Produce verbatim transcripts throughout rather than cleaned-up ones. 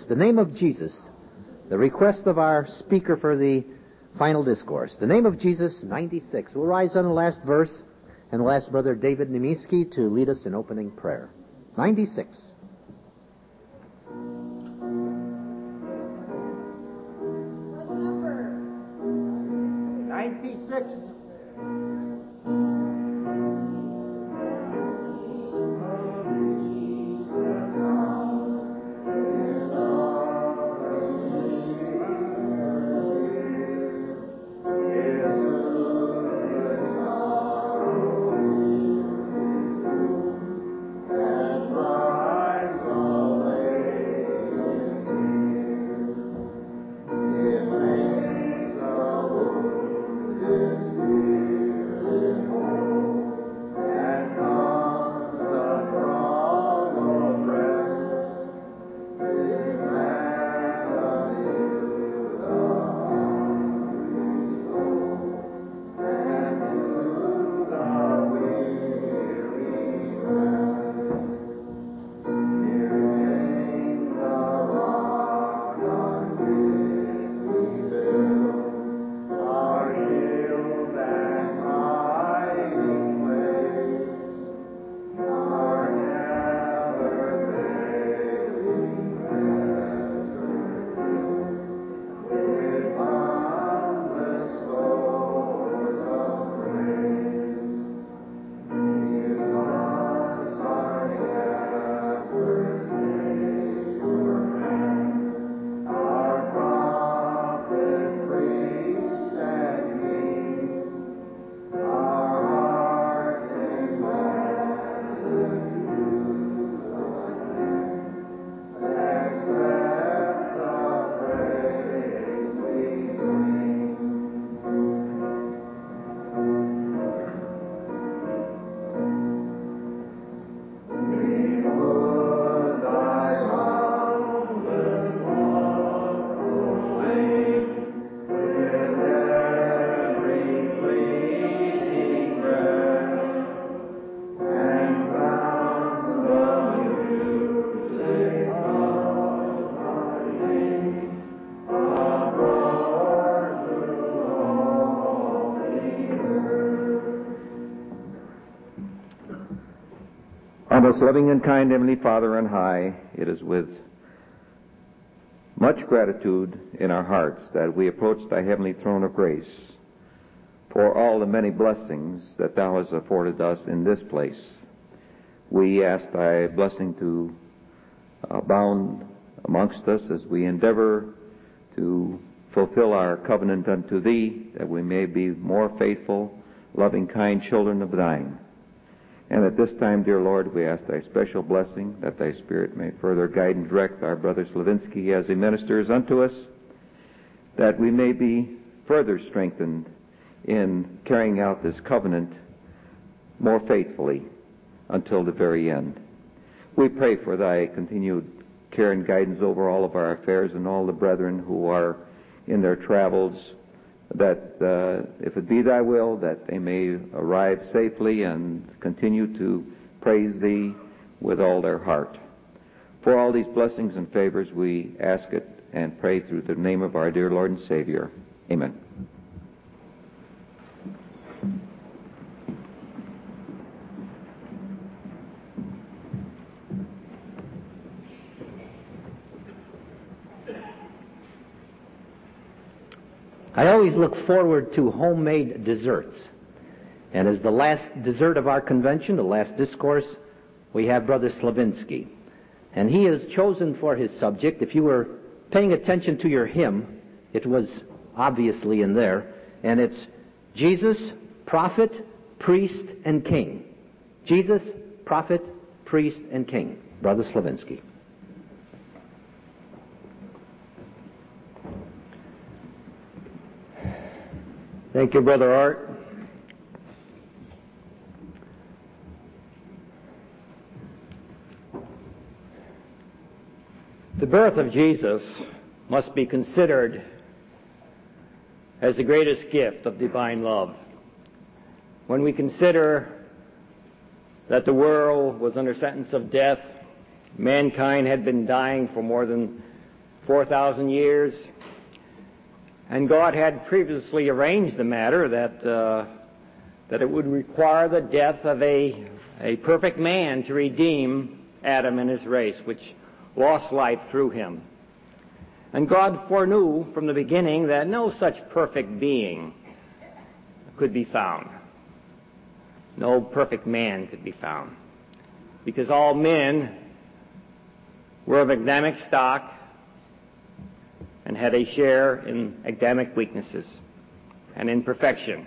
The name of Jesus, the request of our speaker for the final discourse. The name of Jesus, ninety-six. We'll rise on the last verse, and we'll ask Brother David Nemiski to lead us in opening prayer. ninety-six. ninety-six. Our most loving and kind Heavenly Father on high, it is with much gratitude in our hearts that we approach Thy heavenly throne of grace for all the many blessings that Thou hast afforded us in this place. We ask Thy blessing to abound amongst us as we endeavor to fulfill our covenant unto Thee, that we may be more faithful, loving, kind children of Thine. And at this time, dear Lord, we ask Thy special blessing, that Thy Spirit may further guide and direct our brother Slavinsky as he ministers unto us, that we may be further strengthened in carrying out this covenant more faithfully until the very end. We pray for Thy continued care and guidance over all of our affairs and all the brethren who are in their travels, that uh, if it be Thy will, that they may arrive safely and continue to praise Thee with all their heart. For all these blessings and favors we ask it and pray through the name of our dear Lord and Savior. Amen. I always look forward to homemade desserts. And as the last dessert of our convention, the last discourse, we have Brother Slavinsky. And he has chosen for his subject, if you were paying attention to your hymn, it was obviously in there, and it's Jesus, Prophet, Priest, and King. Jesus, Prophet, Priest, and King. Brother Slavinsky. Thank you, Brother Art. The birth of Jesus must be considered as the greatest gift of divine love. When we consider that the world was under sentence of death, mankind had been dying for more than four thousand years. And God had previously arranged the matter that uh, that it would require the death of a, a perfect man to redeem Adam and his race, which lost life through him. And God foreknew from the beginning that no such perfect being could be found. No perfect man could be found. Because all men were of Adamic stock and had a share in Adamic weaknesses and imperfection.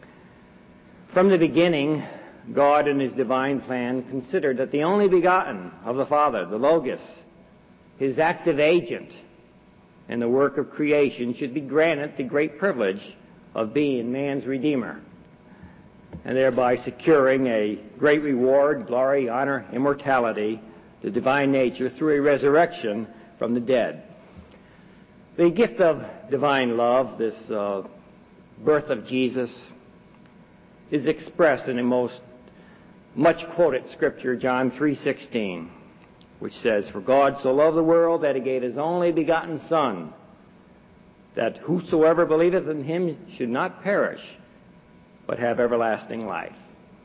From the beginning, God in his divine plan considered that the only begotten of the Father, the Logos, his active agent in the work of creation, should be granted the great privilege of being man's Redeemer, and thereby securing a great reward, glory, honor, immortality, the divine nature, through a resurrection from the dead. The gift of divine love, this uh, birth of Jesus, is expressed in a most much quoted scripture, John three sixteen, which says, "For God so loved the world that he gave his only begotten Son, that whosoever believeth in him should not perish, but have everlasting life."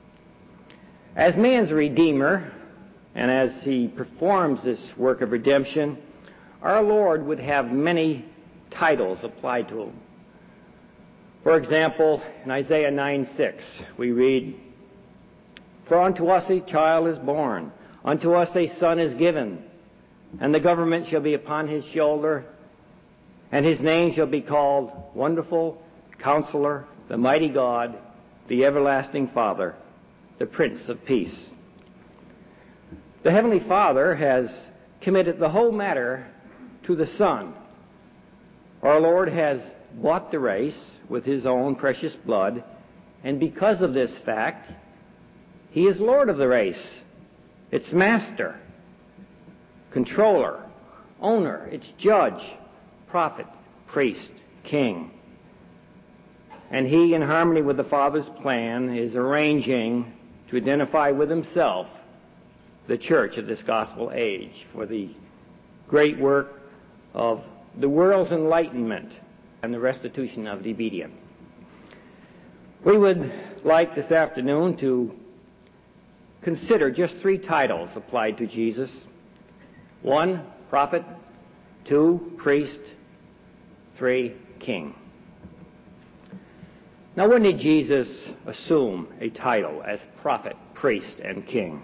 As man's Redeemer, and as he performs this work of redemption, our Lord would have many titles applied to him. For example, in Isaiah nine six, we read, "For unto us a child is born, unto us a son is given, and the government shall be upon his shoulder, and his name shall be called Wonderful, Counselor, the Mighty God, the Everlasting Father, the Prince of Peace." The Heavenly Father has committed the whole matter to the Son. Our Lord has bought the race with his own precious blood, and because of this fact, he is Lord of the race, its master, controller, owner, its judge, prophet, priest, king. And he, in harmony with the Father's plan, is arranging to identify with himself the church of this gospel age for the great work of the world's enlightenment and the restitution of the obedient. We would like this afternoon to consider just three titles applied to Jesus. One, prophet. Two, priest. Three, king. Now, when did Jesus assume a title as prophet, priest, and king?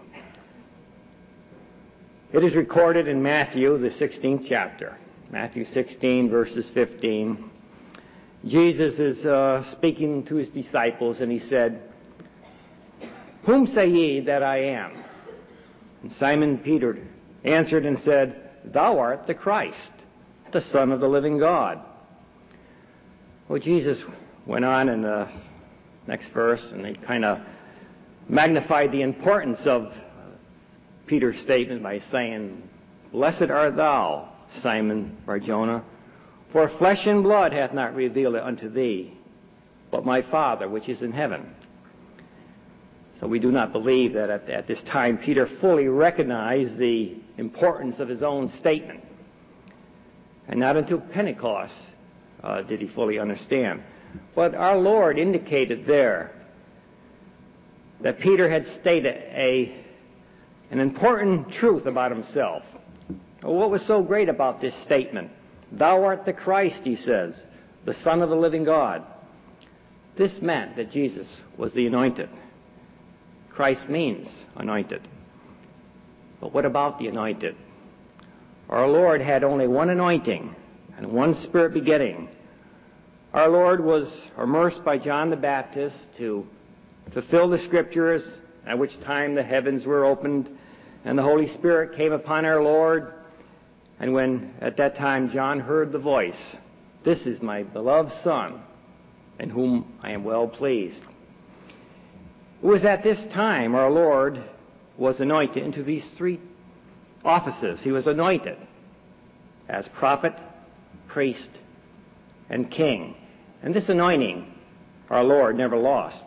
It is recorded in Matthew, the sixteenth chapter. Matthew sixteen, verses fifteen. Jesus is uh, speaking to his disciples, and he said, "Whom say ye that I am?" And Simon Peter answered and said, "Thou art the Christ, the Son of the living God." Well, Jesus went on in the next verse, and he kind of magnified the importance of Peter's statement by saying, "Blessed art thou, Simon Bar-Jonah, for flesh and blood hath not revealed it unto thee, but my Father which is in heaven." So we do not believe that at, at this time Peter fully recognized the importance of his own statement. And not until Pentecost uh, did he fully understand. But our Lord indicated there that Peter had stated a, an important truth about himself. Well, what was so great about this statement? "Thou art the Christ," he says, "the Son of the living God." This meant that Jesus was the anointed. Christ means anointed. But what about the anointed? Our Lord had only one anointing and one Spirit begetting. Our Lord was immersed by John the Baptist to fulfill the Scriptures, at which time the heavens were opened and the Holy Spirit came upon our Lord. And when at that time John heard the voice, "This is my beloved Son, in whom I am well pleased." It was at this time our Lord was anointed into these three offices. He was anointed as prophet, priest, and king. And this anointing our Lord never lost.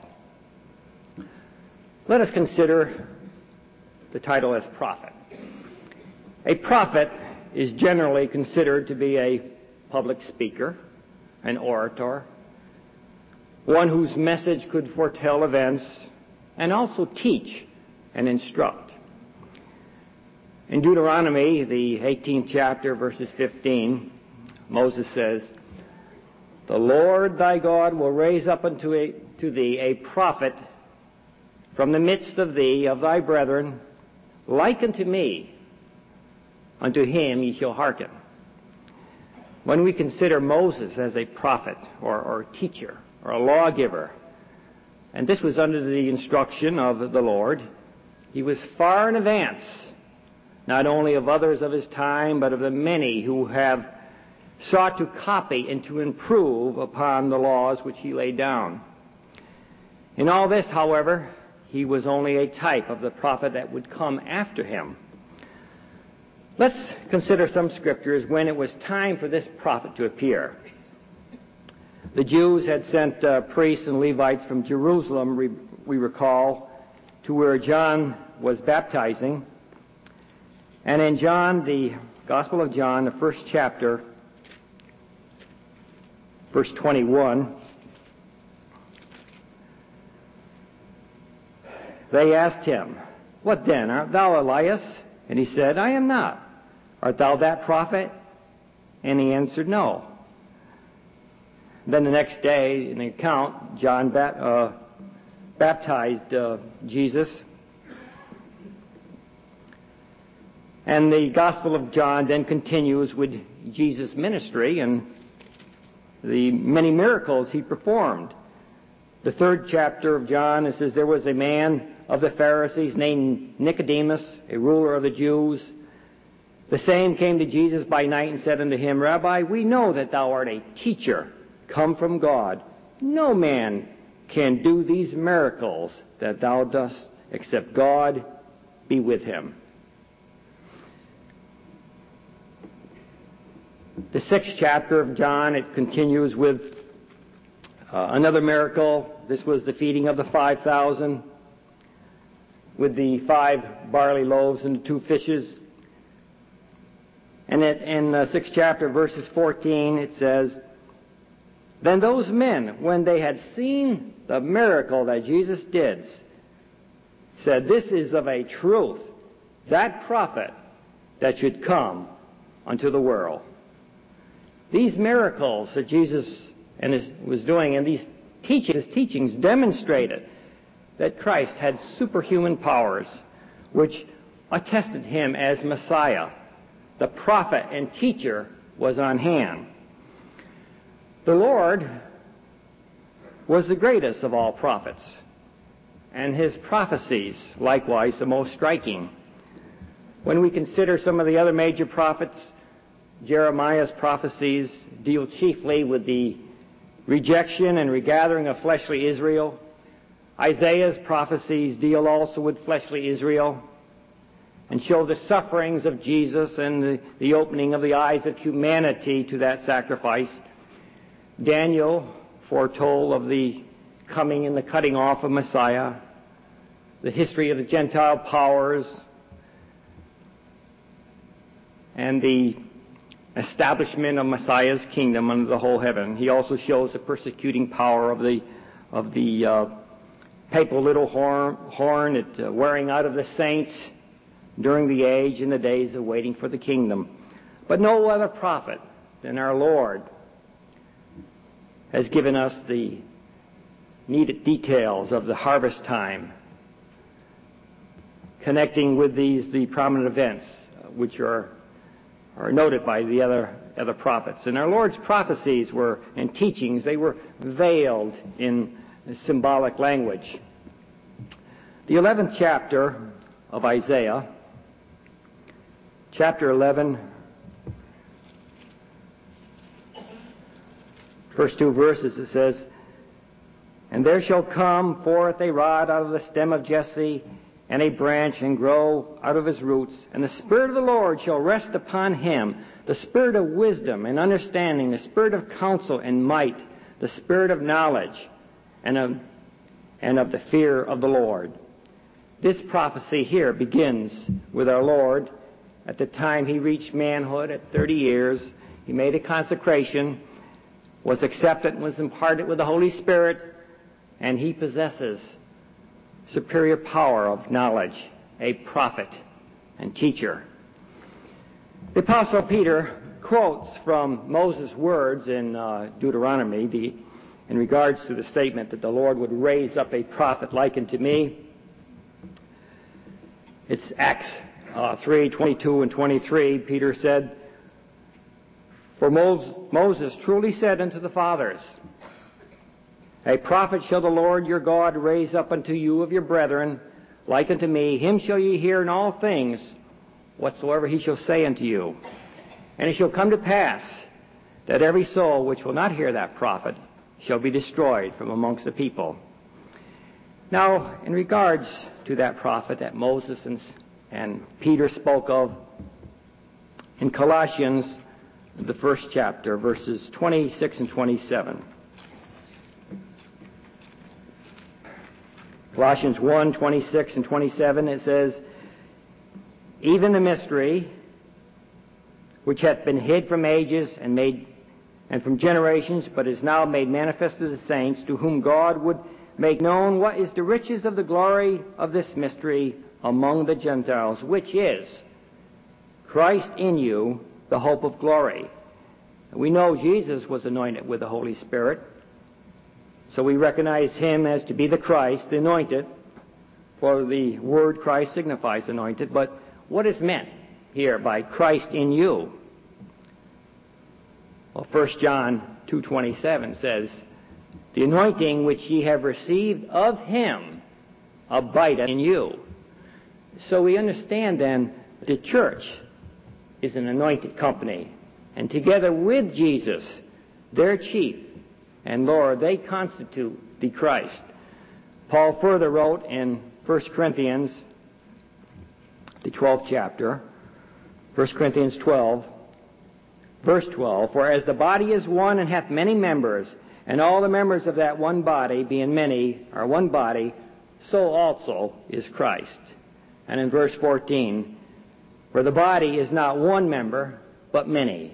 Let us consider the title as prophet. A prophet is generally considered to be a public speaker, an orator, one whose message could foretell events and also teach and instruct. In Deuteronomy, the eighteenth chapter, verses fifteen, Moses says, "The Lord thy God will raise up unto a, to thee a prophet from the midst of thee, of thy brethren, like unto me. Unto him ye shall hearken." When we consider Moses as a prophet or, or teacher or a lawgiver, and this was under the instruction of the Lord, he was far in advance, not only of others of his time, but of the many who have sought to copy and to improve upon the laws which he laid down. In all this, however, he was only a type of the prophet that would come after him. Let's consider some scriptures when it was time for this prophet to appear. The Jews had sent uh, priests and Levites from Jerusalem, we, we recall, to where John was baptizing. And in John, the Gospel of John, the first chapter, verse twenty-one, they asked him, "What then? Art thou Elias?" And he said, "I am not." "Art thou that prophet?" And he answered, "No." Then the next day, in the account, John ba- uh, baptized uh, Jesus. And the Gospel of John then continues with Jesus' ministry and the many miracles he performed. The third chapter of John, it says, "There was a man of the Pharisees named Nicodemus, a ruler of the Jews. The same came to Jesus by night and said unto him, Rabbi, we know that thou art a teacher come from God. No man can do these miracles that thou dost, except God be with him." The sixth chapter of John, it continues with uh, another miracle. This was the feeding of the five thousand with the five barley loaves and the two fishes. And it, in the sixth chapter, verses fourteen, it says, "Then those men, when they had seen the miracle that Jesus did, said, This is of a truth that prophet that should come unto the world." These miracles that Jesus and his, was doing, and these teachings, his teachings demonstrated that Christ had superhuman powers, which attested him as Messiah. The prophet and teacher was on hand. The Lord was the greatest of all prophets, and his prophecies, likewise, the most striking. When we consider some of the other major prophets, Jeremiah's prophecies deal chiefly with the rejection and regathering of fleshly Israel. Isaiah's prophecies deal also with fleshly Israel and show the sufferings of Jesus and the, the opening of the eyes of humanity to that sacrifice. Daniel foretold of the coming and the cutting off of Messiah, the history of the Gentile powers, and the establishment of Messiah's kingdom under the whole heaven. He also shows the persecuting power of the of the uh, papal little horn, horn it, uh, wearing out of the saints during the age and the days of waiting for the kingdom. But no other prophet than our Lord has given us the needed details of the harvest time, connecting with these the prominent events uh, which are are noted by the other other prophets. And our Lord's prophecies were and teachings, they were veiled in symbolic language. The eleventh chapter of Isaiah, chapter eleven, first two verses, it says, "And there shall come forth a rod out of the stem of Jesse, and a branch, and grow out of his roots. And the Spirit of the Lord shall rest upon him, the Spirit of wisdom and understanding, the Spirit of counsel and might, the Spirit of knowledge, and of, and of the fear of the Lord." This prophecy here begins with our Lord at the time he reached manhood at thirty years. He made a consecration, was accepted, was imparted with the Holy Spirit, and he possesses superior power of knowledge, a prophet and teacher. The Apostle Peter quotes from Moses' words in uh, Deuteronomy the, in regards to the statement that the Lord would raise up a prophet like unto me. It's Acts uh, three, twenty-two and twenty-three. Peter said, For Moses truly said unto the fathers, A prophet shall the Lord your God raise up unto you of your brethren, like unto me. Him shall ye hear in all things, whatsoever he shall say unto you. And it shall come to pass that every soul which will not hear that prophet shall be destroyed from amongst the people. Now, in regards to that prophet that Moses and, and Peter spoke of, in Colossians, the first chapter, verses twenty-six and twenty-seven. Colossians one, twenty-six and twenty-seven, it says, Even the mystery which hath been hid from ages and made and from generations, but is now made manifest to the saints, to whom God would make known what is the riches of the glory of this mystery among the Gentiles, which is Christ in you, the hope of glory. We know Jesus was anointed with the Holy Spirit, so we recognize him as to be the Christ, the anointed, for the word Christ signifies anointed. But what is meant here by Christ in you? Well, First John two twenty-seven says, The anointing which ye have received of him abideth in you. So we understand then the church is an anointed company, and together with Jesus, their chief and Lord, they constitute the Christ. Paul further wrote in First Corinthians, the twelfth chapter, First Corinthians twelve, verse twelve, For as the body is one and hath many members, and all the members of that one body, being many, are one body, so also is Christ. And in verse fourteen, For the body is not one member, but many.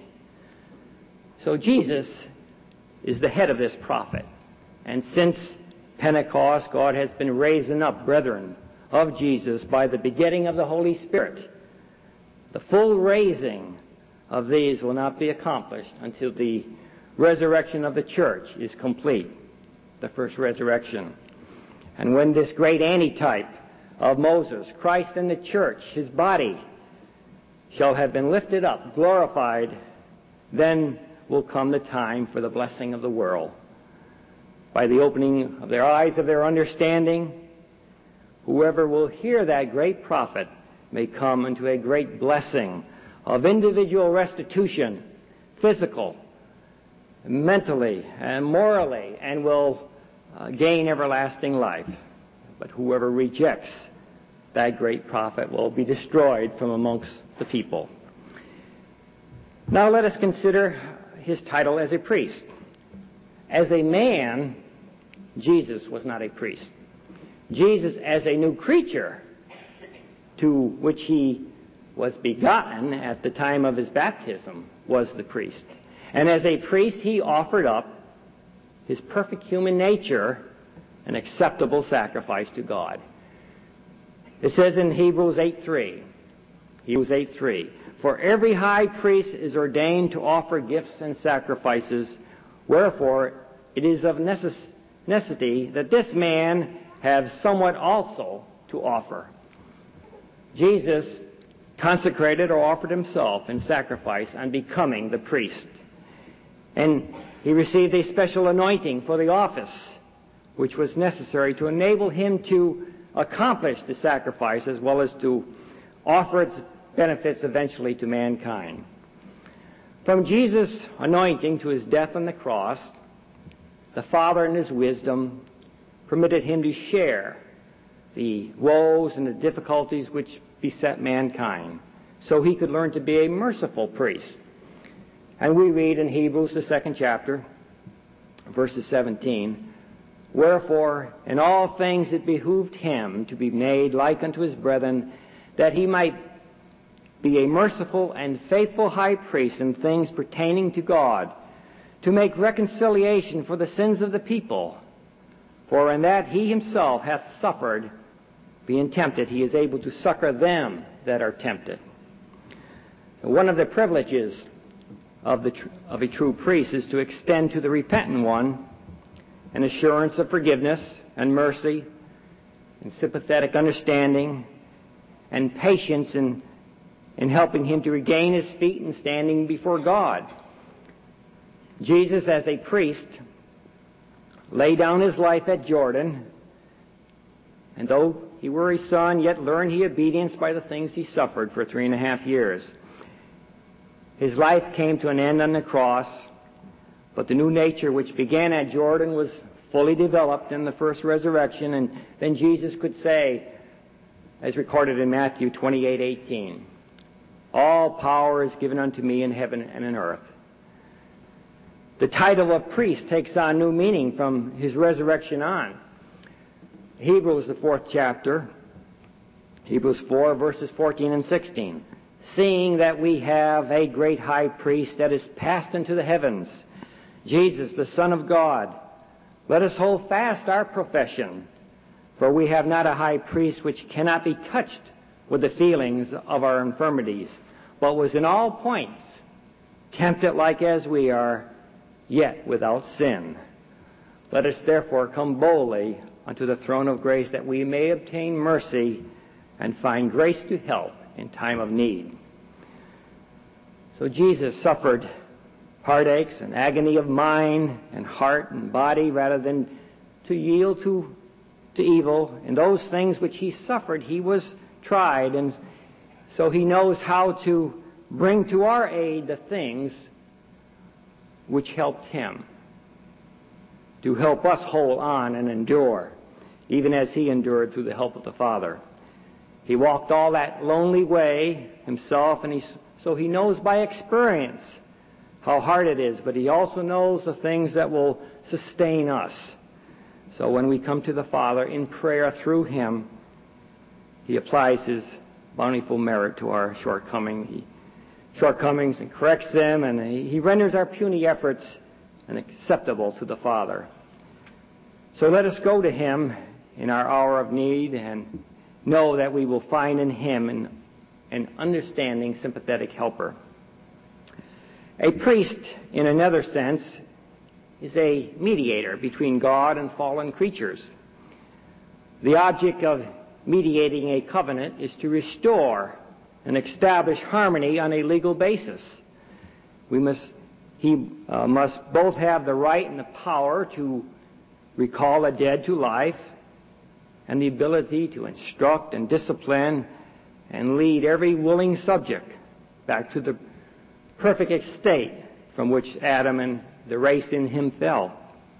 So Jesus is the head of this prophet. And since Pentecost, God has been raising up brethren of Jesus by the begetting of the Holy Spirit. The full raising of these will not be accomplished until the resurrection of the church is complete, the first resurrection. And when this great antitype of Moses, Christ and the church, his body, shall have been lifted up, glorified, then will come the time for the blessing of the world. By the opening of their eyes of their understanding, whoever will hear that great prophet may come into a great blessing of individual restitution, physical, mentally, and morally, and will uh, gain everlasting life. But whoever rejects that great prophet will be destroyed from amongst the people. Now let us consider his title as a priest. As a man, Jesus was not a priest. Jesus, as a new creature, to which he was begotten at the time of his baptism, was the priest. And as a priest, he offered up his perfect human nature, an acceptable sacrifice to God. It says in Hebrews eight three, Hebrews eight three, For every high priest is ordained to offer gifts and sacrifices, wherefore it is of necess- necessity that this man have somewhat also to offer. Jesus consecrated or offered himself in sacrifice on becoming the priest. And he received a special anointing for the office, which was necessary to enable him to accomplish the sacrifice as well as to offer its benefits eventually to mankind. From Jesus' anointing to his death on the cross, the Father in his wisdom permitted him to share the woes and the difficulties which beset mankind, so he could learn to be a merciful priest. And we read in Hebrews, the second chapter, verses seventeen, Wherefore, in all things it behooved him to be made like unto his brethren, that he might be a merciful and faithful high priest in things pertaining to God, to make reconciliation for the sins of the people. For in that he himself hath suffered, being tempted, he is able to succor them that are tempted. One of the privileges of, the, of a true priest is to extend to the repentant one an assurance of forgiveness and mercy and sympathetic understanding and patience in, in helping him to regain his feet and standing before God. Jesus, as a priest, laid down his life at Jordan, and though he were his son, yet learned he obedience by the things he suffered for three and a half years. His life came to an end on the cross, but the new nature which began at Jordan was fully developed in the first resurrection, and then Jesus could say, as recorded in Matthew twenty-eight eighteen, all power is given unto me in heaven and in earth. The title of priest takes on new meaning from his resurrection on. Hebrews, the fourth chapter, Hebrews four, verses fourteen and sixteen. Seeing that we have a great high priest that is passed into the heavens, Jesus, the Son of God, let us hold fast our profession. For we have not a high priest which cannot be touched with the feelings of our infirmities, but was in all points tempted like as we are, yet without sin. Let us therefore come boldly unto the throne of grace, that we may obtain mercy and find grace to help in time of need. So Jesus suffered heartaches and agony of mind and heart and body rather than to yield to, to evil. And those things which he suffered, he was tried, and so he knows how to bring to our aid the things which helped him, to help us hold on and endure, even as he endured through the help of the Father. He walked all that lonely way himself, and he, so he knows by experience how hard it is, but he also knows the things that will sustain us. So when we come to the Father in prayer through him, he applies his bountiful merit to our shortcoming, he, shortcomings and corrects them, and he, he renders our puny efforts acceptable to the Father. So let us go to him in our hour of need and know that we will find in him an, an understanding, sympathetic helper. A priest, in another sense, is a mediator between God and fallen creatures. The object of mediating a covenant is to restore and establish harmony on a legal basis. We must, he uh, must both have the right and the power to recall the dead to life, and the ability to instruct and discipline and lead every willing subject back to the perfect state from which Adam and the race in him fell.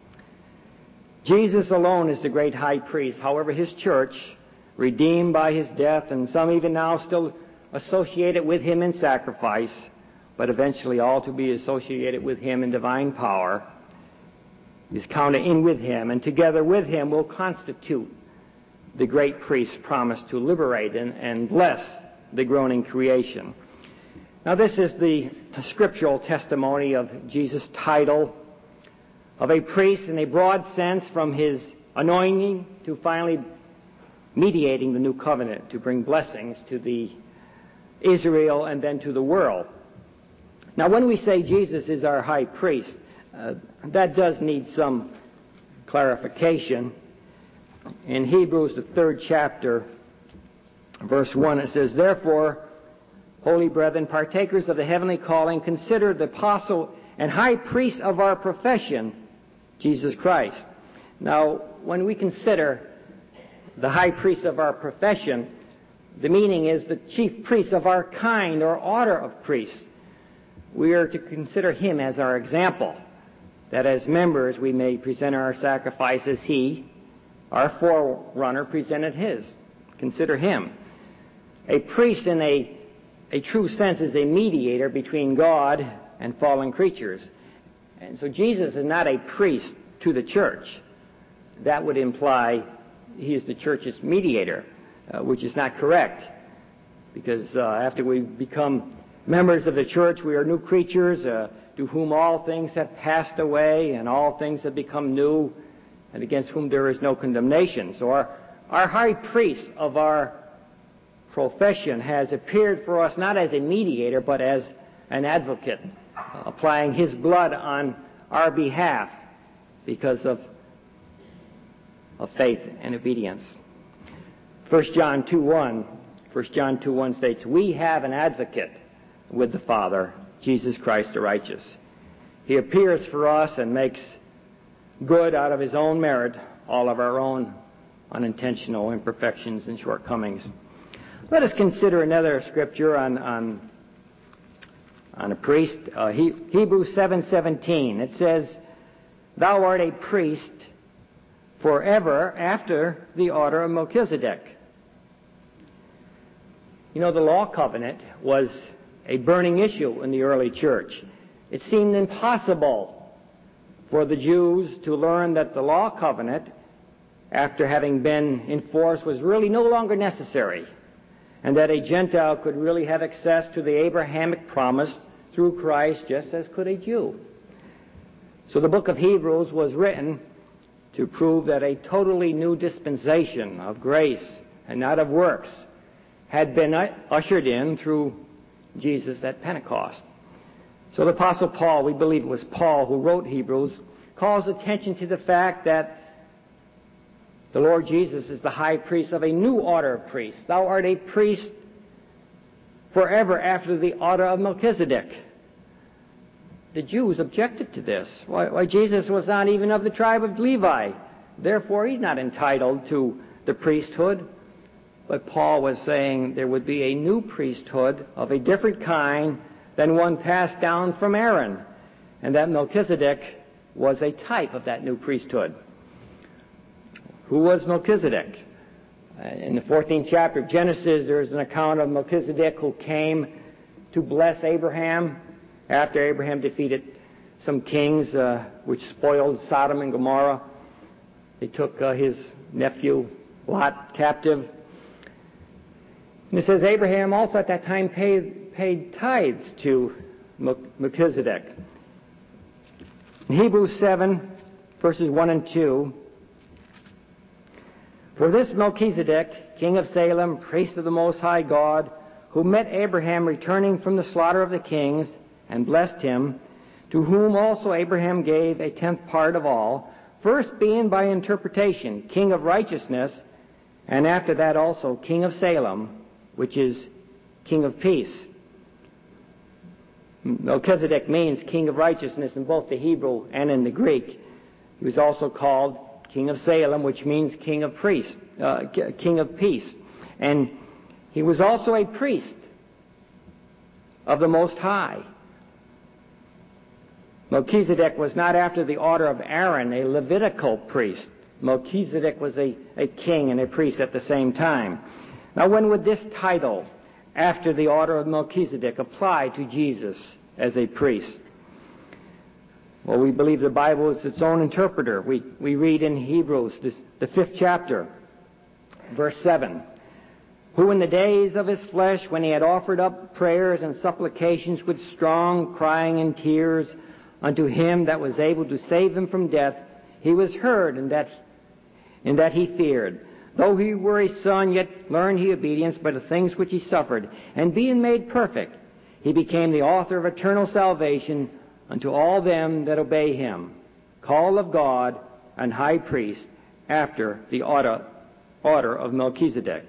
Jesus alone is the great high priest. However, his church, redeemed by his death, and some even now still associated with him in sacrifice, but eventually all to be associated with him in divine power, is counted in with him, and together with him will constitute the great priest promised to liberate and, and bless the groaning creation. Now, this is the scriptural testimony of Jesus' title of a priest in a broad sense, from his anointing to finally mediating the new covenant to bring blessings to the Israel and then to the world. Now, when we say Jesus is our high priest, uh, that does need some clarification. In Hebrews, the third chapter, verse one, it says, Therefore, holy brethren, partakers of the heavenly calling, consider the apostle and high priest of our profession, Jesus Christ. Now, when we consider the high priest of our profession, the meaning is the chief priest of our kind or order of priests. We are to consider him as our example, that as members we may present our sacrifice as he, our forerunner, presented his. Consider him. A priest in a, a true sense is a mediator between God and fallen creatures. And so Jesus is not a priest to the church. That would imply he is the church's mediator, uh, which is not correct. because uh, after we become members of the church, we are new creatures, uh, to whom all things have passed away, and all things have become new, and against whom there is no condemnation. So our, our high priest of our profession has appeared for us not as a mediator, but as an advocate, uh, applying his blood on our behalf because of, of faith and obedience. First John two one, First John two one states, "We have an advocate with the Father, Jesus Christ the righteous. He appears for us and makes good out of his own merit all of our own unintentional imperfections and shortcomings." Let us consider another scripture on on, on a priest. Uh, he, Hebrews seven seventeen. It says, "Thou art a priest forever after the order of Melchizedek." You know, the law covenant was a burning issue in the early church. It seemed impossible for the Jews to learn that the law covenant, after having been enforced, was really no longer necessary, and that a Gentile could really have access to the Abrahamic promise through Christ just as could a Jew. So the book of Hebrews was written to prove that a totally new dispensation of grace and not of works had been ushered in through Jesus at Pentecost. So the Apostle Paul, we believe it was Paul who wrote Hebrews, calls attention to the fact that the Lord Jesus is the high priest of a new order of priests. Thou art a priest forever after the order of Melchizedek. The Jews objected to this. Why, why, Jesus was not even of the tribe of Levi. Therefore, he's not entitled to the priesthood. But Paul was saying there would be a new priesthood of a different kind than one passed down from Aaron, and that Melchizedek was a type of that new priesthood. Who was Melchizedek? Uh, in the fourteenth chapter of Genesis, there is an account of Melchizedek who came to bless Abraham after Abraham defeated some kings uh, which spoiled Sodom and Gomorrah. They took uh, his nephew Lot captive. And it says Abraham also at that time paid, paid tithes to Melchizedek. In Hebrews seven, verses one and two, "For this Melchizedek, king of Salem, priest of the Most High God, who met Abraham returning from the slaughter of the kings, and blessed him, to whom also Abraham gave a tenth part of all, first being by interpretation king of righteousness, and after that also king of Salem, which is king of peace." Melchizedek means king of righteousness in both the Hebrew and in the Greek. He was also called king of Salem, which means king of priest, uh, king of peace. And he was also a priest of the Most High. Melchizedek was not after the order of Aaron, a Levitical priest. Melchizedek was a, a king and a priest at the same time. Now, when would this title, after the order of Melchizedek, apply to Jesus as a priest? Well, we believe the Bible is its own interpreter. We, we read in Hebrews, this, the fifth chapter, verse seven, "Who in the days of his flesh, when he had offered up prayers and supplications with strong crying and tears unto him that was able to save him from death, he was heard in that, in that he feared. Though he were a son, yet learned he obedience by the things which he suffered. And being made perfect, he became the author of eternal salvation unto all them that obey him, called of God and high priest after the order, order of Melchizedek."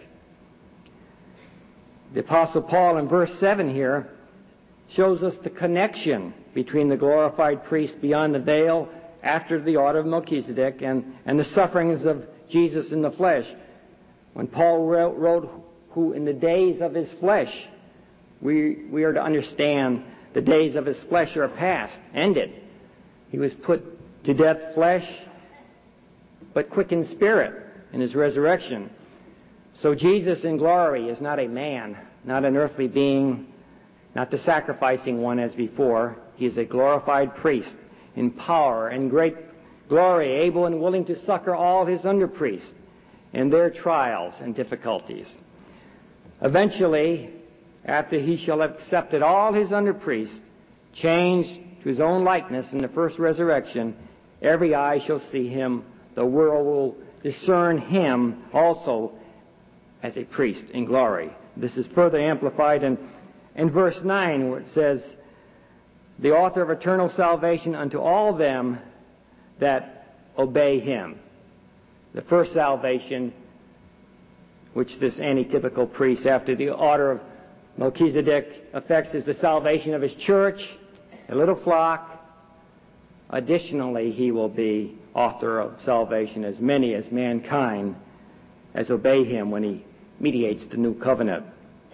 The Apostle Paul in verse seven here shows us the connection between the glorified priest beyond the veil after the order of Melchizedek and, and the sufferings of Jesus in the flesh. When Paul wrote, wrote who in the days of his flesh, we, we are to understand the days of his flesh are past, ended. He was put to death flesh, but quick in spirit in his resurrection. So Jesus in glory is not a man, not an earthly being, not the sacrificing one as before. He is a glorified priest in power and great glory, able and willing to succor all his under-priests in their trials and difficulties. Eventually, after he shall have accepted all his under priests, changed to his own likeness in the first resurrection, every eye shall see him. The world will discern him also as a priest in glory. This is further amplified in, in verse nine, where it says, the author of eternal salvation unto all them that obey him. The first salvation, which this antitypical priest, after the order of Melchizedek, effects, is the salvation of his church, a little flock. Additionally, he will be author of salvation as many as mankind as obey him when he mediates the new covenant.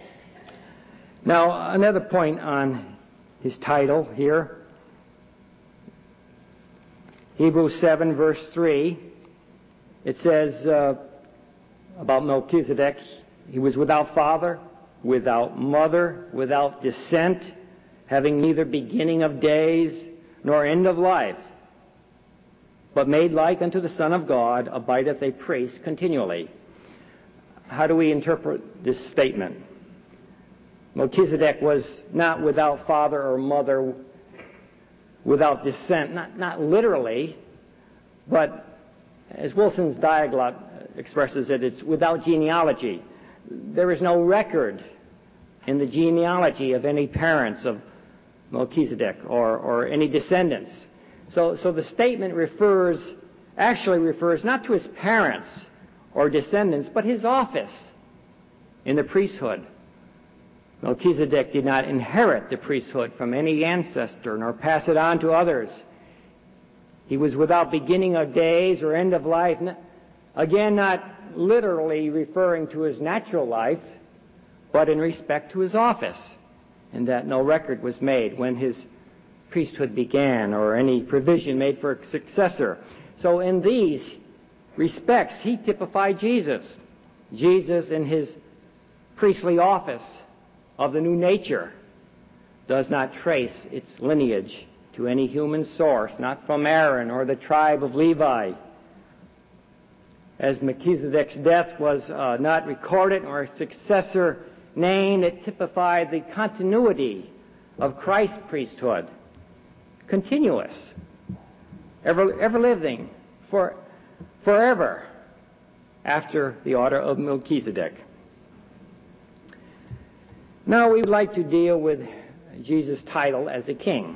Now, another point on his title here. Hebrews seven, verse three. It says uh, about Melchizedek, he was without father, without mother, without descent, having neither beginning of days nor end of life, but made like unto the Son of God, abideth a priest continually. How do we interpret this statement? Melchizedek was not without father or mother, without descent, not, not literally, but as Wilson's Diaglott expresses it, it's without genealogy. There is no record in the genealogy of any parents of Melchizedek or, or any descendants. So, so the statement refers, actually refers not to his parents or descendants, but his office in the priesthood. Melchizedek did not inherit the priesthood from any ancestor nor pass it on to others. He was without beginning of days or end of life. Again, not literally referring to his natural life, but in respect to his office, in that no record was made when his priesthood began or any provision made for a successor. So in these respects, he typified Jesus. Jesus in his priestly office of the new nature does not trace its lineage to any human source, not from Aaron or the tribe of Levi. As Melchizedek's death was uh, not recorded or a successor named, it typified the continuity of Christ's priesthood. Continuous, ever, ever living, for, forever after the order of Melchizedek. Now we would like to deal with Jesus' title as a king.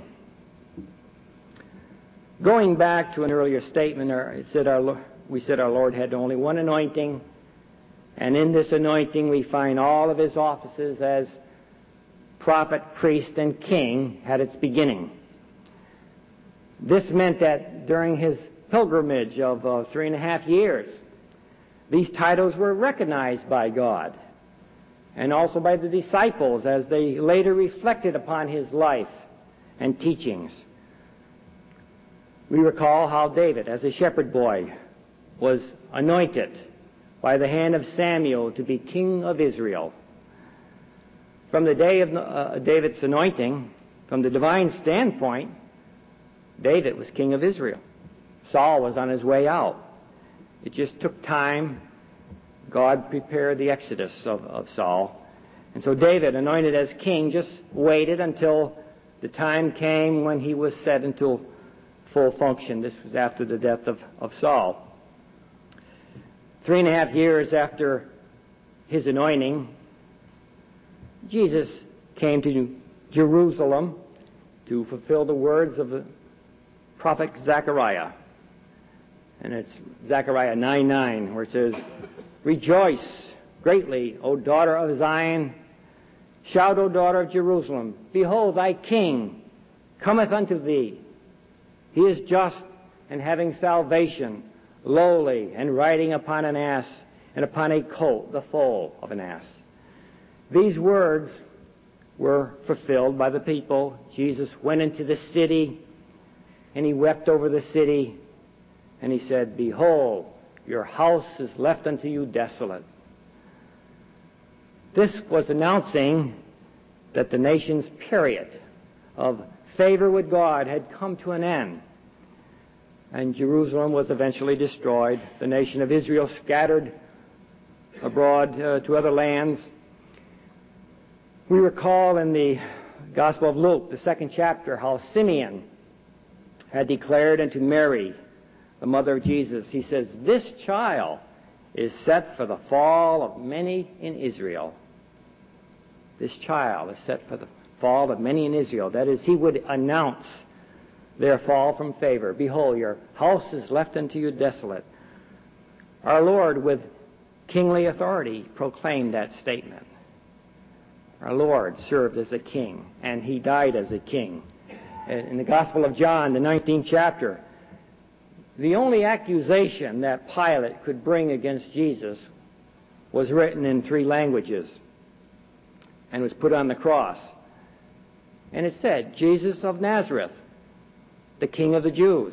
Going back to an earlier statement, it said our, we said our Lord had only one anointing, and in this anointing we find all of his offices as prophet, priest, and king had its beginning. This meant that during his pilgrimage of uh, three and a half years, these titles were recognized by God and also by the disciples as they later reflected upon his life and teachings. We recall how David, as a shepherd boy, was anointed by the hand of Samuel to be king of Israel. From the day of uh, David's anointing, from the divine standpoint, David was king of Israel. Saul was on his way out. It just took time. God prepared the exodus of, of Saul. And so David, anointed as king, just waited until the time came when he was set into full function. This was after the death of, of Saul. Three and a half years after his anointing, Jesus came to Jerusalem to fulfill the words of the prophet Zechariah. And it's Zechariah nine nine, where it says, "Rejoice greatly, O daughter of Zion. Shout, O daughter of Jerusalem. Behold, thy king cometh unto thee. He is just and having salvation, lowly, and riding upon an ass, and upon a colt, the foal of an ass." These words were fulfilled by the people. Jesus went into the city, and he wept over the city, and he said, "Behold, your house is left unto you desolate." This was announcing that the nation's period of favor with God had come to an end, and Jerusalem was eventually destroyed. The nation of Israel scattered abroad uh, to other lands. We recall in the Gospel of Luke, the second chapter, how Simeon had declared unto Mary, the mother of Jesus, he says, "This child is set for the fall of many in Israel." This child is set for the fall of many in Israel. That is, he would announce their fall from favor. "Behold, your house is left unto you desolate." Our Lord, with kingly authority, proclaimed that statement. Our Lord served as a king, and he died as a king. In the Gospel of John, the nineteenth chapter, the only accusation that Pilate could bring against Jesus was written in three languages and was put on the cross. And it said, "Jesus of Nazareth, the King of the Jews."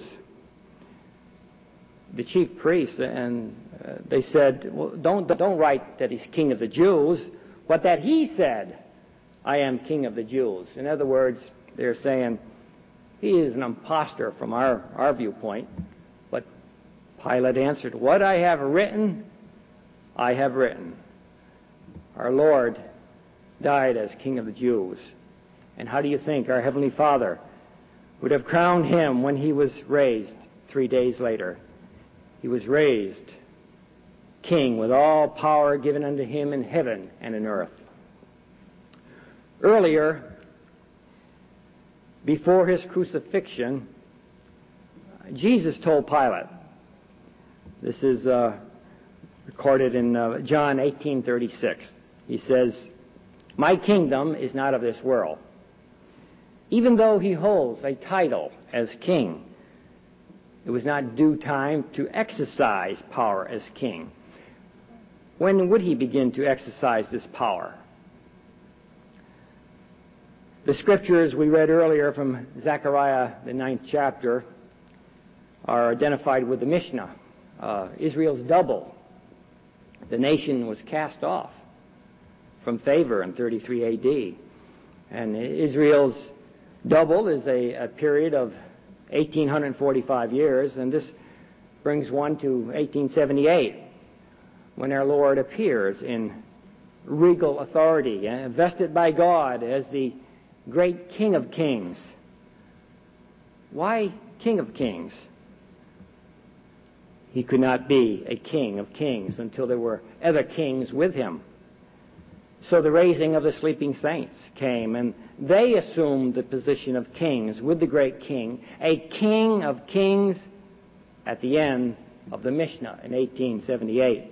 The chief priests, and uh, they said, well, don't, don't write that he's King of the Jews, but that he said, "I am King of the Jews." In other words, they're saying, he is an impostor from our, our viewpoint. But Pilate answered, "What I have written, I have written." Our Lord died as King of the Jews. And how do you think our Heavenly Father would have crowned him when he was raised three days later? He was raised king with all power given unto him in heaven and in earth. Earlier, before his crucifixion, Jesus told Pilate, this is uh, recorded in uh, John eighteen thirty-six. He says, "My kingdom is not of this world." Even though he holds a title as king, it was not due time to exercise power as king. When would he begin to exercise this power? The scriptures we read earlier from Zechariah, the ninth chapter, are identified with the Mishnah. Uh, Israel's double. The nation was cast off from favor in thirty-three A D. And Israel's double is a, a period of eighteen forty-five years, and this brings one to eighteen seventy-eight, when our Lord appears in regal authority, uh, vested by God as the great King of Kings. Why King of Kings? He could not be a King of Kings until there were other kings with him. So the raising of the sleeping saints came, and they assumed the position of kings with the great king, a King of Kings at the end of the Mishnah in eighteen seventy-eight.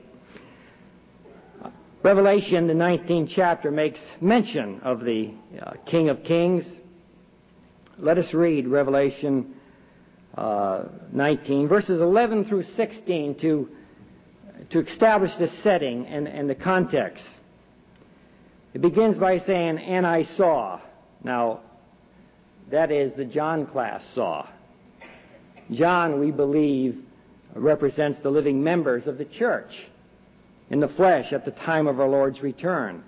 Revelation, the nineteenth chapter, makes mention of the uh, King of Kings. Let us read Revelation uh, nineteen, verses eleven through sixteen, to, to establish the setting and, and the context. It begins by saying, "And I saw." Now, that is the John class saw. John, we believe, represents the living members of the church in the flesh at the time of our Lord's return.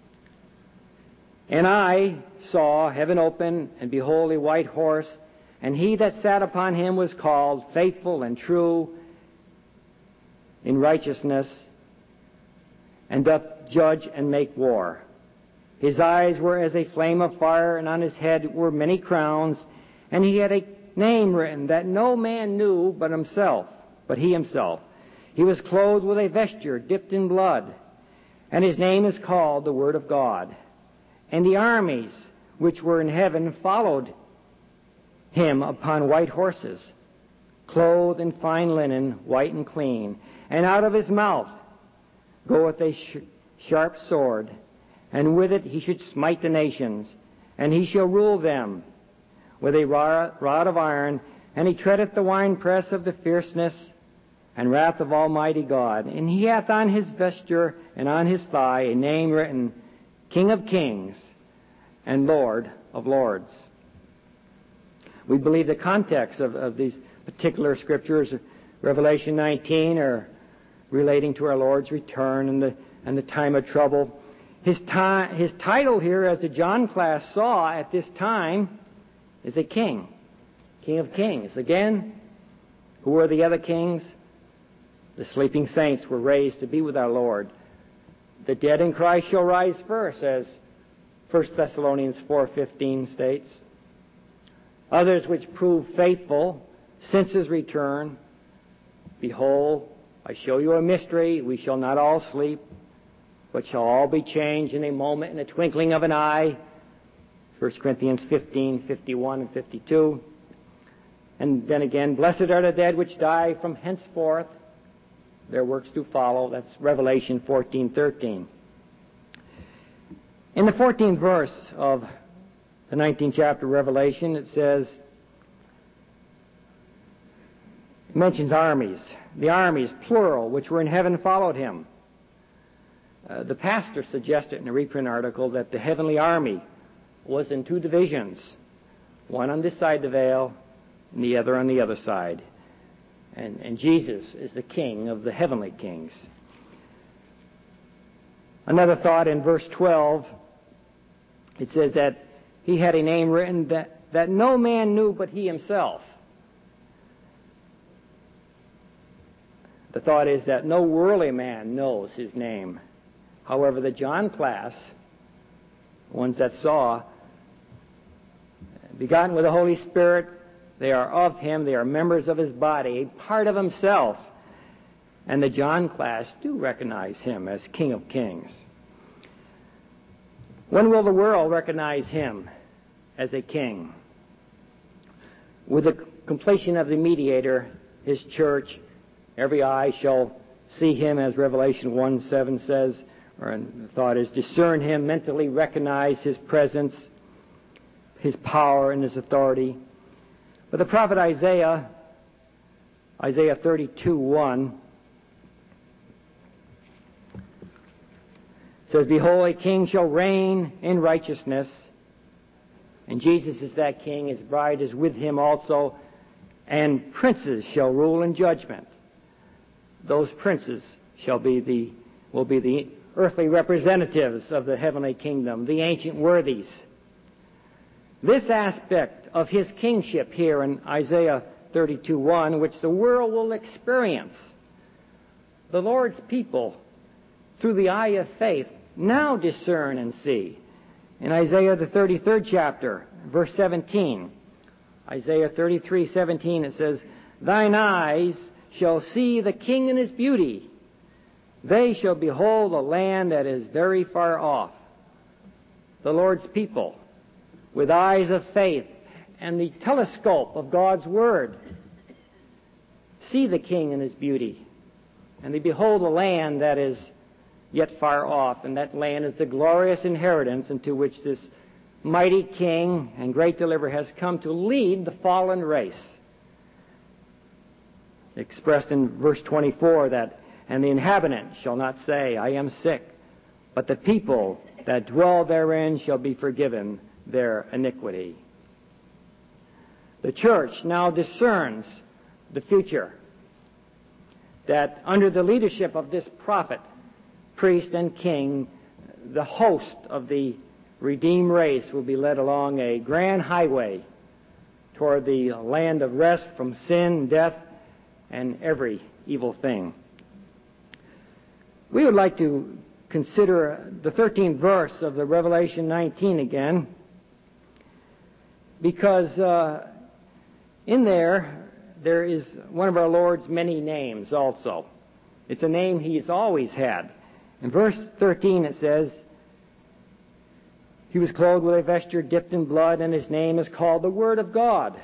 "And I saw heaven open, and behold, a white horse, and he that sat upon him was called Faithful and True in righteousness, and doth judge and make war. His eyes were as a flame of fire, and on his head were many crowns, and he had a name written that no man knew but himself, but he himself. He was clothed with a vesture dipped in blood, and his name is called the Word of God. And the armies which were in heaven followed him upon white horses, clothed in fine linen, white and clean. And out of his mouth goeth a sh- sharp sword, and with it he should smite the nations, and he shall rule them with a rod of iron, and he treadeth the winepress of the fierceness and wrath of Almighty God. And he hath on his vesture and on his thigh a name written, King of Kings and Lord of Lords." We believe the context of, of these particular scriptures, Revelation nineteen, are relating to our Lord's return and the, and the time of trouble. His, ti- his title here, as the John class saw at this time, is a king, King of Kings. Again, who were the other kings? The sleeping saints were raised to be with our Lord. The dead in Christ shall rise first, as First Thessalonians four fifteen states, others which prove faithful since his return, behold, I show you a mystery, we shall not all sleep, but shall all be changed in a moment, in a twinkling of an eye. First Corinthians fifteen fifty-one and fifty-two. And then again, blessed are the dead which die from henceforth, their works do follow. That's Revelation fourteen thirteen. In the fourteenth verse of the nineteenth chapter of Revelation, it says, it mentions armies. The armies, plural, which were in heaven followed him. Uh, the pastor suggested in a reprint article that the heavenly army was in two divisions, one on this side of the veil and the other on the other side. And, and Jesus is the king of the heavenly kings. Another thought in verse twelve, it says that he had a name written that, that no man knew but he himself. The thought is that no worldly man knows his name. However, the John class, ones that saw, begotten with the Holy Spirit, they are of him, they are members of his body, a part of himself. And the John class do recognize him as King of Kings. When will the world recognize him as a king? With the completion of the mediator, his church, every eye shall see him, as Revelation one seven says, or the thought is discern him, mentally recognize his presence, his power and his authority. But the prophet Isaiah, Isaiah thirty-two one, says, behold, a king shall reign in righteousness. And Jesus is that king, his bride is with him also, and princes shall rule in judgment. Those princes shall be the, will be the earthly representatives of the heavenly kingdom, the ancient worthies. This aspect of his kingship here in Isaiah thirty-two one, which the world will experience, the Lord's people, through the eye of faith, now discern and see. In Isaiah the thirty-third chapter, verse seventeen, Isaiah thirty-three seventeen, it says, thine eyes shall see the king in his beauty. They shall behold a land that is very far off. The Lord's people, with eyes of faith and the telescope of God's Word, see the king in his beauty. And they behold a land that is yet far off, and that land is the glorious inheritance into which this mighty king and great deliverer has come to lead the fallen race. Expressed in verse twenty-four that, and the inhabitant shall not say, I am sick, but the people that dwell therein shall be forgiven their iniquity. The church now discerns the future, that under the leadership of this prophet, priest, and king, the host of the redeemed race will be led along a grand highway toward the land of rest from sin, death, and every evil thing. We would like to consider the thirteenth verse of the Revelation nineteen again, because uh, in there, there is one of our Lord's many names also. It's a name he's always had. In verse thirteen it says, he was clothed with a vesture dipped in blood, and his name is called the Word of God.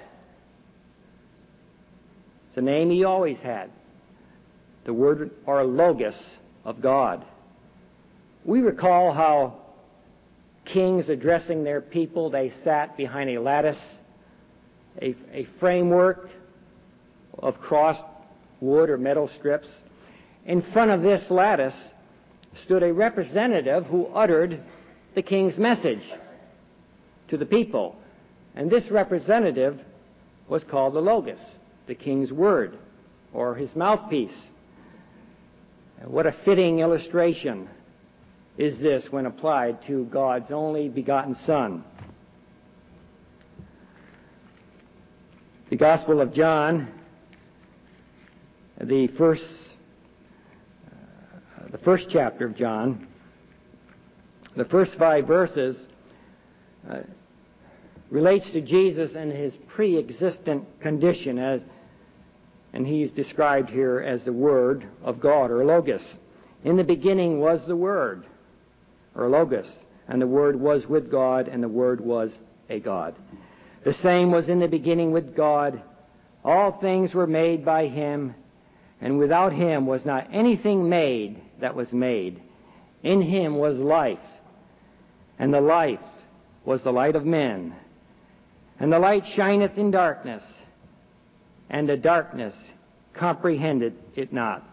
It's a name he always had. The Word, or Logos, of God. We recall how kings addressing their people, they sat behind a lattice, a, a framework of crossed wood or metal strips. In front of this lattice stood a representative who uttered the king's message to the people. And this representative was called the Logos, the king's word, or his mouthpiece. What a fitting illustration is this when applied to God's only begotten Son. The Gospel of John, the first, uh, the first chapter of John, the first five verses uh, relates to Jesus and his pre-existent condition, as, and he's described here as the Word of God, or Logos. In the beginning was the Word, or Logos, and the Word was with God, and the Word was a God. The same was in the beginning with God. All things were made by him, and without him was not anything made that was made. In him was life, and the life was the light of men. And the light shineth in darkness, and the darkness comprehended it not.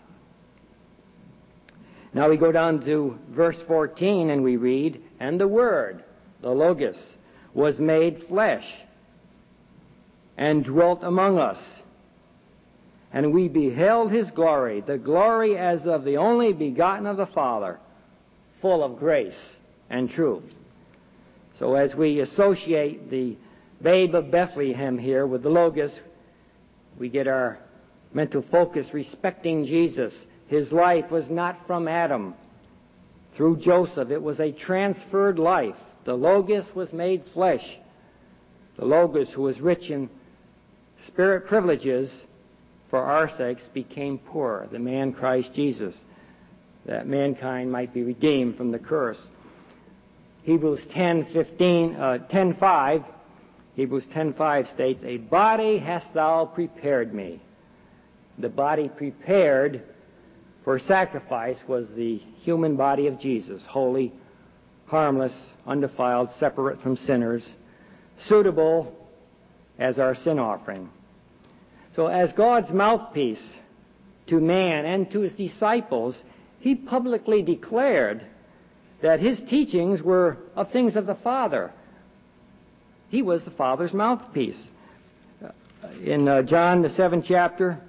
Now we go down to verse fourteen, and we read, And the Word, the Logos, was made flesh, and dwelt among us. And we beheld his glory, the glory as of the only begotten of the Father, full of grace and truth. So as we associate the babe of Bethlehem here with the Logos, we get our mental focus respecting Jesus. His life was not from Adam through Joseph. It was a transferred life. The Logos was made flesh. The Logos, who was rich in spirit privileges for our sakes, became poor, the man Christ Jesus, that mankind might be redeemed from the curse. Hebrews ten fifteen, uh, ten five, Hebrews ten five states, A body hast thou prepared me. The body prepared for sacrifice was the human body of Jesus, holy, harmless, undefiled, separate from sinners, suitable as our sin offering. So as God's mouthpiece to man and to his disciples, he publicly declared that his teachings were of things of the Father. He was the Father's mouthpiece. In uh, John, the seventh chapter,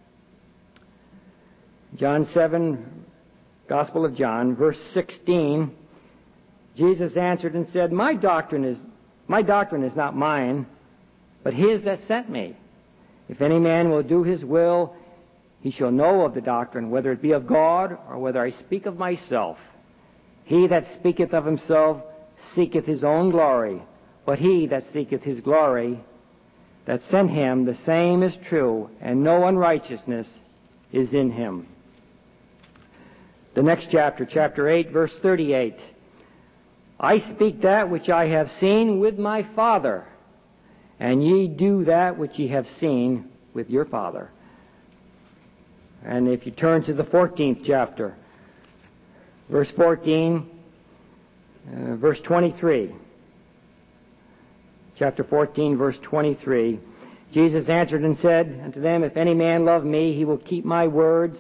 John seven, Gospel of John, verse sixteen, Jesus answered and said, My doctrine is, my doctrine is not mine, but his that sent me. If any man will do his will, he shall know of the doctrine, whether it be of God or whether I speak of myself. He that speaketh of himself seeketh his own glory, but he that seeketh his glory that sent him, the same is true, and no unrighteousness is in him. The next chapter, chapter eight, verse thirty-eight. I speak that which I have seen with my Father, and ye do that which ye have seen with your father. And if you turn to the fourteenth chapter, verse fourteen, uh, verse twenty-three. Chapter fourteen, verse twenty-three. Jesus answered and said unto them, If any man love me, he will keep my words,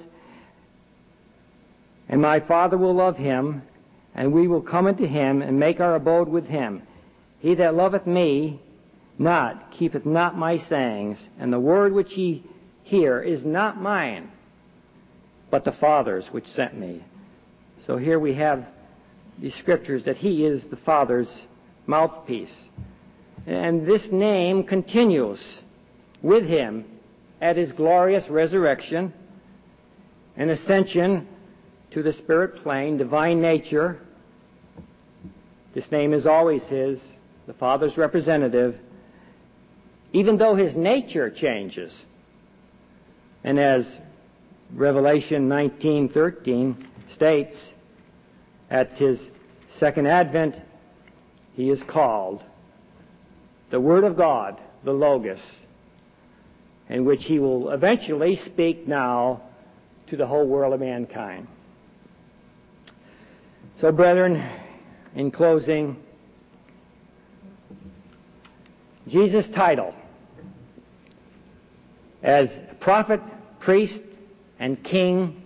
and my Father will love him, and we will come unto him and make our abode with him. He that loveth me not keepeth not my sayings, and the word which ye hear is not mine, but the Father's which sent me. So here we have the scriptures that he is the Father's mouthpiece. And this name continues with him at his glorious resurrection and ascension to the spirit plane, divine nature. This name is always his, the Father's representative, even though his nature changes. And as Revelation nineteen thirteen states, at his second advent, he is called the Word of God, the Logos, in which he will eventually speak now to the whole world of mankind. So, brethren, in closing, Jesus' title as prophet, priest, and king,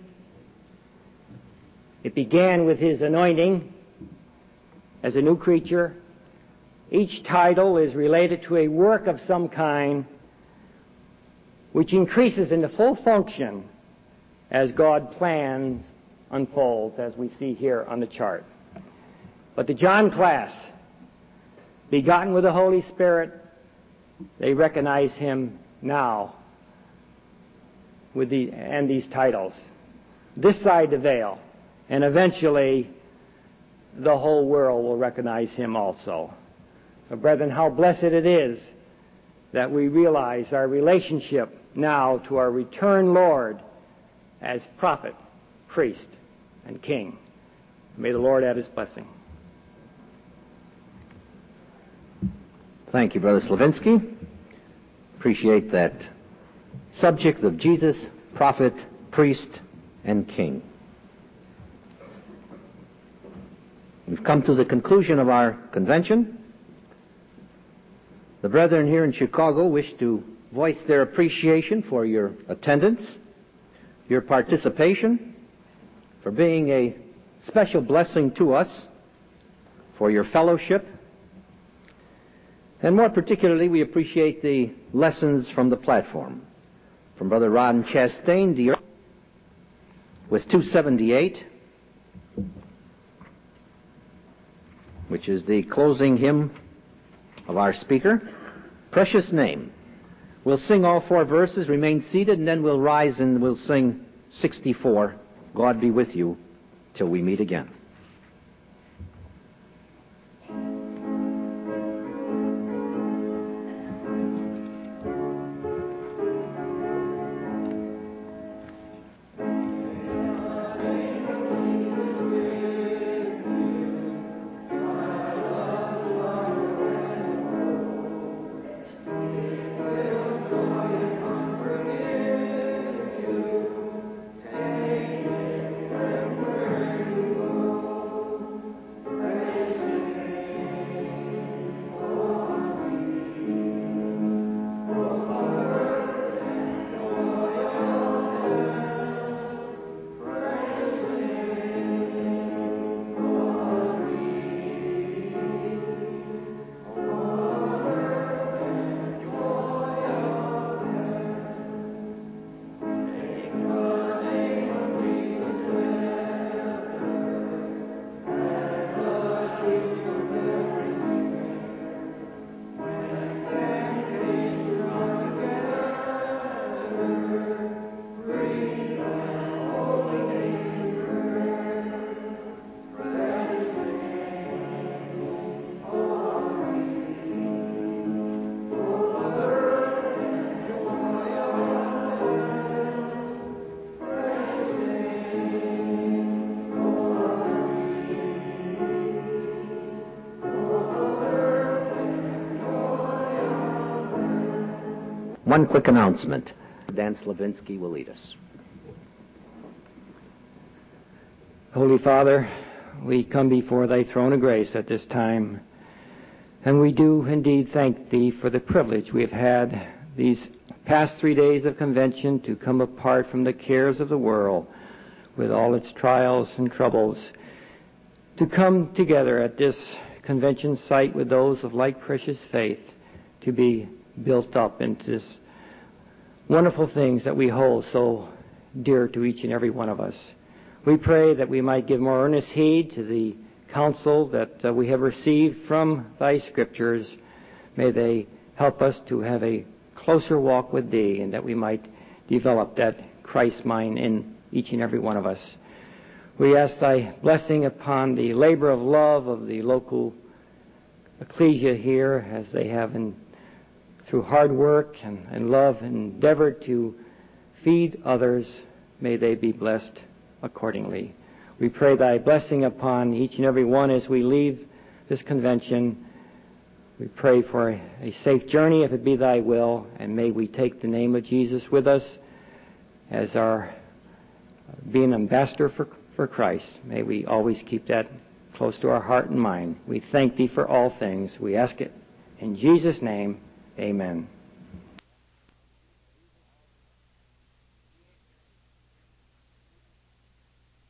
it began with his anointing as a new creature. Each title is related to a work of some kind which increases into full function as God plans unfolds, as we see here on the chart. But the John class, begotten with the Holy Spirit, they recognize him now with the and these titles. This side the veil, and eventually the whole world will recognize him also. But brethren, how blessed it is that we realize our relationship now to our returned Lord as prophet, priest, and king. May the Lord add his blessing. Thank you, Brother Slavinsky. Appreciate that subject of Jesus, prophet, priest, and king. We've come to the conclusion of our convention. The brethren here in Chicago wish to voice their appreciation for your attendance, your participation, for being a special blessing to us, for your fellowship, and more particularly, we appreciate the lessons from the platform. From Brother Ron Chastain, the with two seventy-eight, which is the closing hymn of our speaker, Precious Name. We'll sing all four verses, remain seated, and then we'll rise and we'll sing sixty-four, God Be With You, till we meet again. One quick announcement. Dan Slavinsky will lead us. Holy Father, we come before thy throne of grace at this time, and we do indeed thank thee for the privilege we have had these past three days of convention to come apart from the cares of the world with all its trials and troubles, to come together at this convention site with those of like precious faith, to be built up into this wonderful things that we hold so dear to each and every one of us. We pray that we might give more earnest heed to the counsel that uh, we have received from thy scriptures. May they help us to have a closer walk with thee, and that we might develop that Christ mind in each and every one of us. We ask thy blessing upon the labor of love of the local ecclesia here, as they have in through hard work and, and love endeavored to feed others. May they be blessed accordingly. We pray thy blessing upon each and every one as we leave this convention. We pray for a, a safe journey, if it be thy will, and may we take the name of Jesus with us as our being ambassador for, for Christ. May we always keep that close to our heart and mind. We thank thee for all things. We ask it in Jesus' name. Amen.